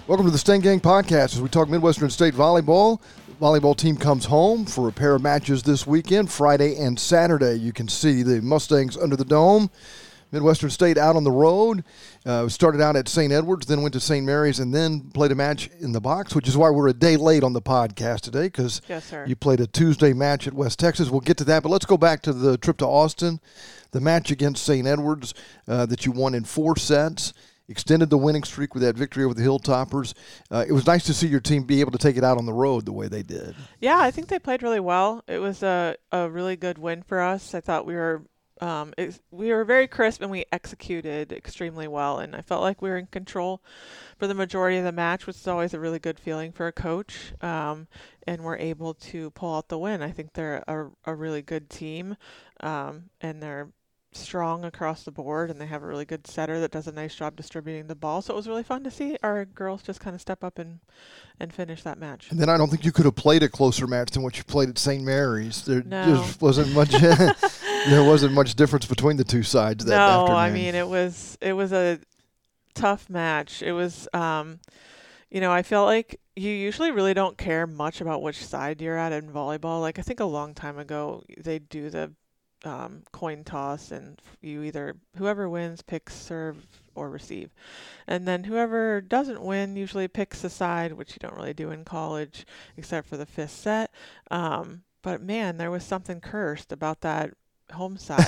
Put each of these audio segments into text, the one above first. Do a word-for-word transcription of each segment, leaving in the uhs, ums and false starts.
Welcome to the Stain Gang Podcast as we talk Midwestern State volleyball. The volleyball team comes home for a pair of matches this weekend, Friday and Saturday. You can see the Mustangs under the dome. Midwestern State out on the road. Uh, started out at Saint Edwards, then went to Saint Mary's, and then played a match in the box, which is why we're a day late on the podcast today, because yes, you played a Tuesday match at West Texas. We'll get to that, but let's go back to the trip to Austin, the match against Saint Edwards uh, that you won in four sets. Extended the winning streak with that victory over the Hilltoppers. Uh, it was nice to see your team be able to take it out on the road the way they did. Yeah, I think they played really well. It was a, a really good win for us. I thought we were um, it, we were very crisp and we executed extremely well. And I felt like we were in control for the majority of the match, which is always a really good feeling for a coach. Um, and we're able to pull out the win. I think they're a, a really good team, um, and they're strong across the board, and they have a really good setter that does a nice job distributing the ball. So it was really fun to see our girls just kind of step up and and finish that match. And then I don't think you could have played a closer match than what you played at Saint Mary's. There no. just wasn't much there wasn't much difference between the two sides that no, afternoon. No, I mean it was it was a tough match. It was um you know, I felt like you usually really don't care much about which side you're at in volleyball. Like I think a long time ago they do the Um, coin toss, and you either whoever wins picks serve or receive, and then whoever doesn't win usually picks a side, which you don't really do in college except for the fifth set. Um, but man, there was something cursed about that home side.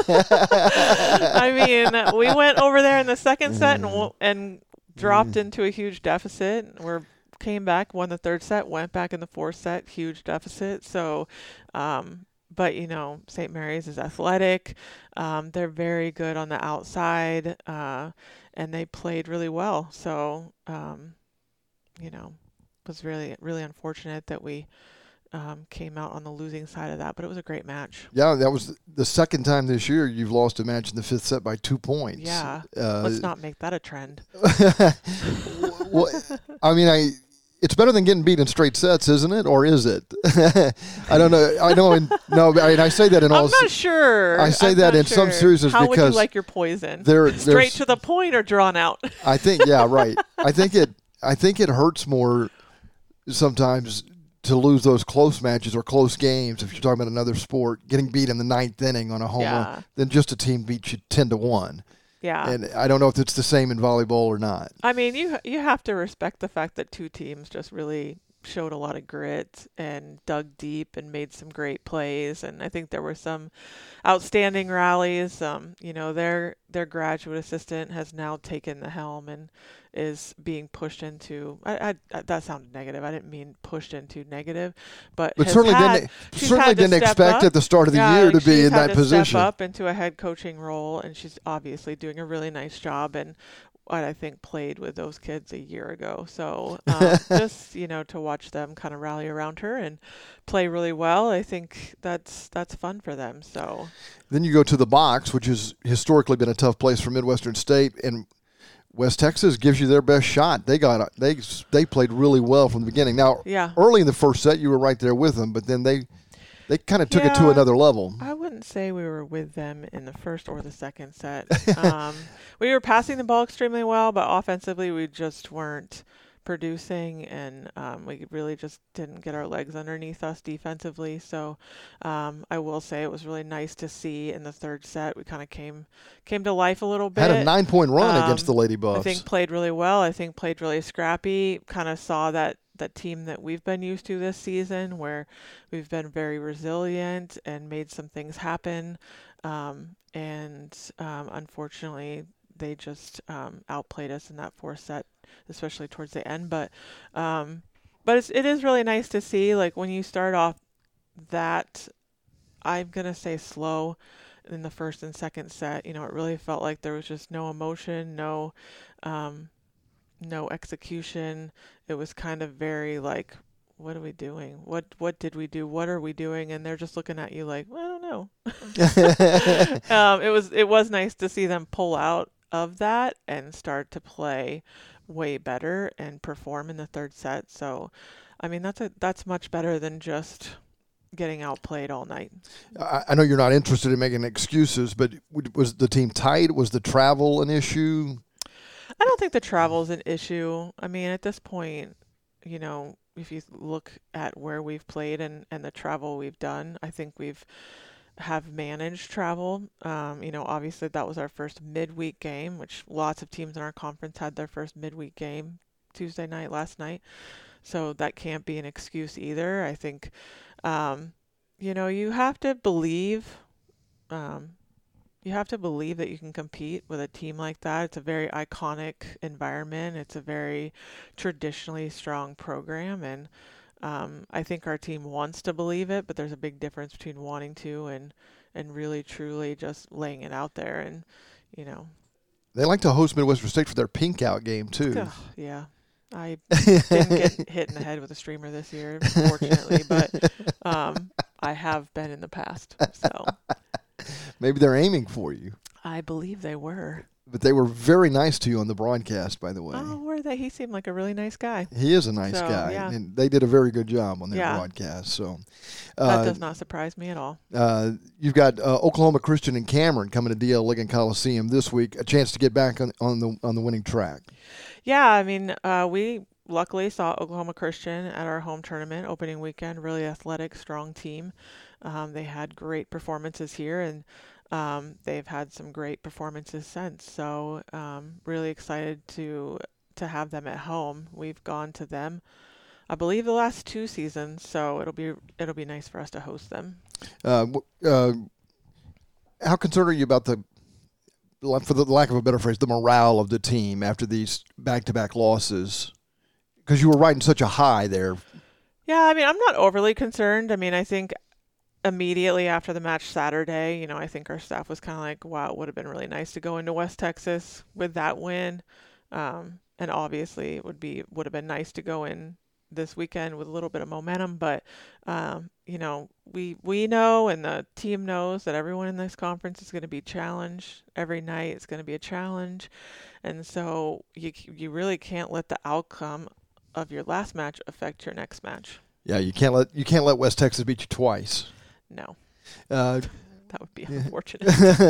I mean, we went over there in the second set and and dropped into a huge deficit. We're came back, won the third set, went back in the fourth set, huge deficit. So. Um, But, you know, Saint Mary's is athletic. Um, they're very good on the outside, uh, and they played really well. So, um, you know, it was really, really unfortunate that we um, came out on the losing side of that. But it was a great match. Yeah, that was the second time this year you've lost a match in the fifth set by two points. Yeah, uh, let's not make that a trend. Well, I mean, I... It's better than getting beat in straight sets, isn't it? Or is it? I don't know. I know. In, no, I mean, I say that in all. I'm not sure. I say I'm that in sure. some series How because would you like your poison? There, straight to the point or drawn out? I think. Yeah, right. I think it. I think it hurts more sometimes to lose those close matches or close games if you're talking about another sport, getting beat in the ninth inning on a home yeah. run, than just a team beats you ten to one. Yeah. And I don't know if it's the same in volleyball or not. I mean, you you have to respect the fact that two teams just really showed a lot of grit and dug deep and made some great plays. And I think there were some outstanding rallies. Um, you know, their their graduate assistant has now taken the helm and is being pushed into. I, I that sounded negative. I didn't mean pushed into negative, but but has certainly had, didn't certainly didn't expect up. at the start of the yeah, year to she's be in had that to position. Step up into a head coaching role, and she's obviously doing a really nice job. And what I think played with those kids a year ago. So um, just, you know, to watch them kind of rally around her and play really well, I think that's that's fun for them. So then you go to the box, which has historically been a tough place for Midwestern State, and West Texas gives you their best shot. They got they they played really well from the beginning. Now, yeah. early in the first set, you were right there with them, but then they they kind of took yeah, it to another level. I wouldn't say we were with them in the first or the second set. um, we were passing the ball extremely well, but offensively we just weren't producing, and um, we really just didn't get our legs underneath us defensively. So um, I will say it was really nice to see in the third set. We kind of came came to life a little bit. Had a nine-point run um, against the Lady Buffs. I think played really well. I think played really scrappy. Kind of saw that that team that we've been used to this season, where we've been very resilient and made some things happen. Um, and um, unfortunately, they just um, outplayed us in that fourth set, especially towards the end. But um, but it's, it is really nice to see, like, when you start off that, I'm going to say slow in the first and second set, you know, it really felt like there was just no emotion, no um, no execution. It was kind of very like, what are we doing? What what did we do? What are we doing? And they're just looking at you like, well, I don't know. um, it was it was nice to see them pull out of that and start to play way better and perform in the third set. So, I mean, that's a that's much better than just getting outplayed all night. I, I know you're not interested in making excuses, but was the team tight? Was the travel an issue? I don't think the travel is an issue. I mean, at this point, you know, if you look at where we've played and, and the travel we've done, I think we've have managed travel. Um, you know, obviously that was our first midweek game, which lots of teams in our conference had their first midweek game Tuesday night, last night. So that can't be an excuse either. I think, um, you know, you have to believe, um, you have to believe that you can compete with a team like that. It's a very iconic environment. It's a very traditionally strong program, and um, I think our team wants to believe it. But there's a big difference between wanting to and and really truly just laying it out there. And you know, They like to host Midwestern State for their pink out game too. ugh, yeah. I didn't get hit in the head with a streamer this year, fortunately, but um, I have been in the past. So Maybe they're aiming for you. I believe they were. But they were very nice to you on the broadcast, by the way. Oh, were they? He seemed like a really nice guy. He is a nice So, guy, yeah. and they did a very good job on their Yeah. broadcast. So That uh, does not surprise me at all. uh, you've got uh, Oklahoma Christian and Cameron coming to D L Ligon Coliseum this week. A chance to get back on, on the on the winning track. Yeah, I mean, uh, we luckily saw Oklahoma Christian at our home tournament opening weekend. Really athletic, strong team. Um, they had great performances here, and um, they've had some great performances since. So um, really excited to to have them at home. We've gone to them, I believe, the last two seasons. So it'll be it'll be nice for us to host them. Uh, w- uh, how concerned are you about the, for the lack of a better phrase, the morale of the team after these back-to-back losses? Because you were riding such a high there. Yeah, I mean, I'm not overly concerned. I mean, I think immediately after the match Saturday, you know, I think our staff was kind of like, wow, it would have been really nice to go into West Texas with that win. Um, and obviously it would be, would have been nice to go in this weekend with a little bit of momentum, but, um, you know, we, we know, and the team knows that everyone in this conference is going to be challenged every night. It's going to be a challenge. And so you, you really can't let the outcome of your last match affect your next match. Yeah, you can't let you can't let West Texas beat you twice. No. Uh, That would be yeah. unfortunate.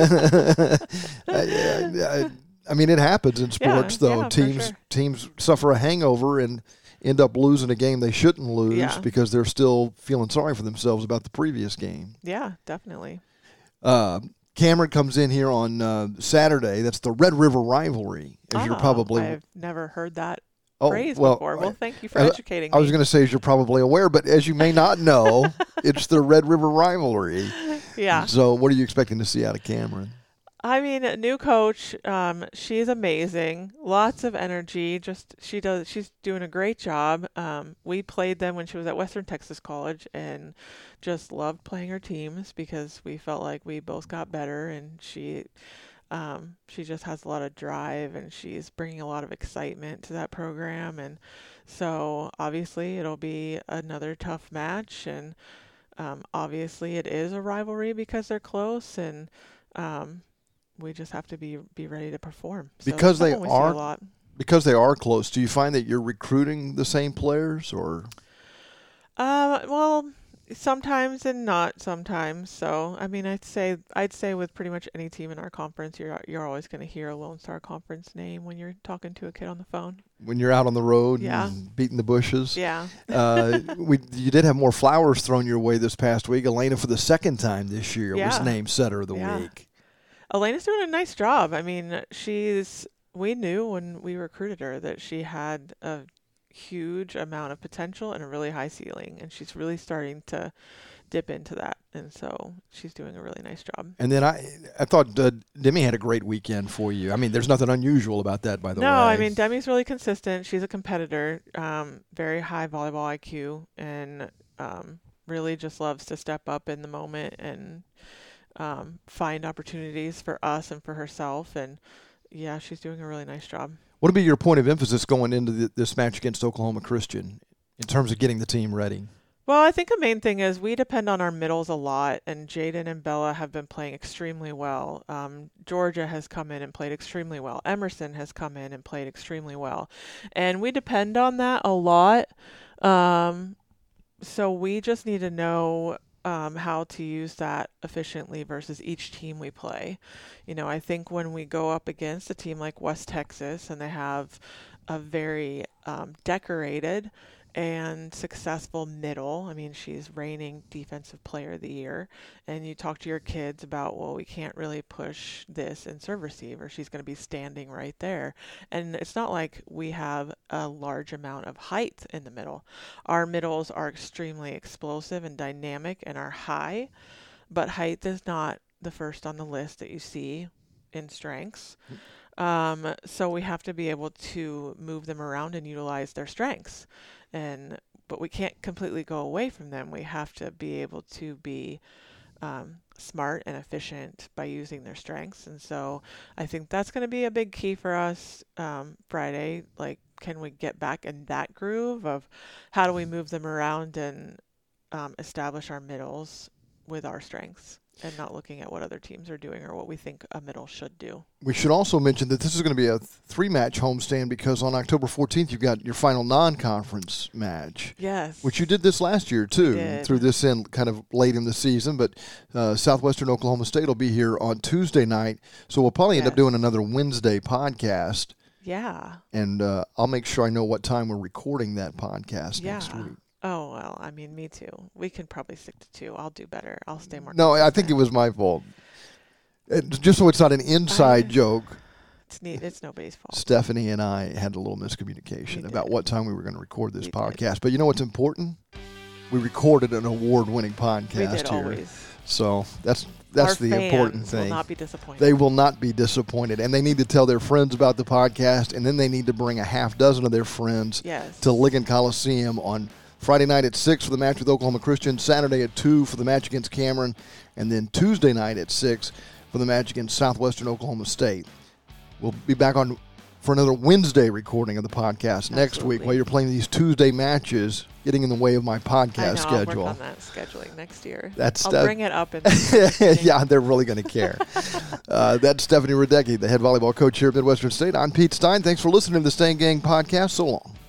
I, I mean, it happens in sports, Yeah, though. yeah, for teams sure. teams suffer a hangover and end up losing a game they shouldn't lose Yeah. because they're still feeling sorry for themselves about the previous game. Yeah, definitely. Uh, Cameron comes in here on uh, Saturday. That's the Red River rivalry, as you're Oh, probably I've never heard that oh, phrase well, before. Well, thank you for I- educating I was me. going to say, as you're probably aware, but as you may not know, it's the Red River rivalry. Yeah. So, what are you expecting to see out of Cameron? I mean, a new coach, um, she's amazing. Lots of energy. Just she does. She's doing a great job. Um, we played them when she was at Western Texas College, and just loved playing her teams because we felt like we both got better. And she, um, she just has a lot of drive, and she's bringing a lot of excitement to that program. And so, obviously, it'll be another tough match, and um, obviously, it is a rivalry because they're close, and um, we just have to be be ready to perform. So Because that's they something we see are- a lot. Because they are close, do you find that you're recruiting the same players, or Uh, well, sometimes and not sometimes. So I mean, I'd say I'd say with pretty much any team in our conference, you're you're always going to hear a Lone Star Conference name when you're talking to a kid on the phone. when you're out on the road Yeah. and beating the bushes? Yeah. uh, we you did have more flowers thrown your way this past week. Elena, for the second time this year, was Yeah. named setter of the Yeah. week. Elena's doing a nice job. I mean, she's we knew when we recruited her that she had a huge amount of potential and a really high ceiling, and she's really starting to dip into that. And so she's doing a really nice job. And then I I thought uh, Demi had a great weekend for you. I mean, there's nothing unusual about that, by the no, way. I mean, Demi's really consistent. She's a competitor, um, very high volleyball I Q, and um, really just loves to step up in the moment and um, find opportunities for us and for herself. And yeah, she's doing a really nice job. What would be your point of emphasis going into the, this match against Oklahoma Christian in terms of getting the team ready? Well, I think the main thing is we depend on our middles a lot, and Jaden and Bella have been playing extremely well. Um, Georgia has come in and played extremely well. Emerson has come in and played extremely well. And we depend on that a lot. Um, so we just need to know um, how to use that efficiently versus each team we play. You know, I think when we go up against a team like West Texas and they have a very um, decorated and successful middle. I mean, she's reigning defensive player of the year. And you talk to your kids about, well, we can't really push this in serve receive, or she's going to be standing right there. And it's not like we have a large amount of height in the middle. Our middles are extremely explosive and dynamic and are high, but height is not the first on the list that you see in strengths. Um, so we have to be able to move them around and utilize their strengths. And but we can't completely go away from them. We have to be able to be um, smart and efficient by using their strengths. And so I think that's going to be a big key for us um, Friday. Like, can we get back in that groove of how do we move them around and um, establish our middles with our strengths, and not looking at what other teams are doing or what we think a middle should do. We should also mention that this is going to be a three-match homestand, because on October fourteenth you've got your final non-conference match. Yes. Which you did this last year, too. We did. Threw this in kind of late in the season, but uh, Southwestern Oklahoma State will be here on Tuesday night, so we'll probably end Yes. up doing another Wednesday podcast. Yeah. And uh, I'll make sure I know what time we're recording that podcast Yeah. next week. Oh, well, I mean, me too. We can probably stick to two. I'll do better. I'll stay more No, I think it consistent. was my fault. It, just so it's not an inside I- joke, It's neat. It's nobody's fault. Stephanie and I had a little miscommunication We about did. what time we were going to record this We did. podcast. But you know what's important? We recorded an award-winning We podcast did here. always. So that's that's Our the important fans thing. will not be disappointed. They will not be disappointed, and they need to tell their friends about the podcast, and then they need to bring a half dozen of their friends Yes. to Ligon Coliseum on Friday night at six for the match with Oklahoma Christian, Saturday at two for the match against Cameron, and then Tuesday night at six for the match against Southwestern Oklahoma State. We'll be back on for another Wednesday recording of the podcast next week Absolutely. while you're playing these Tuesday matches, getting in the way of my I podcast know, I'll schedule. work on that scheduling next year. That's I'll that- bring it up. In Yeah, they're really going to care. uh, that's Stephanie Radecki, the head volleyball coach here at Midwestern State. I'm Pete Stein. Thanks for listening to the Staying Gang podcast. So long.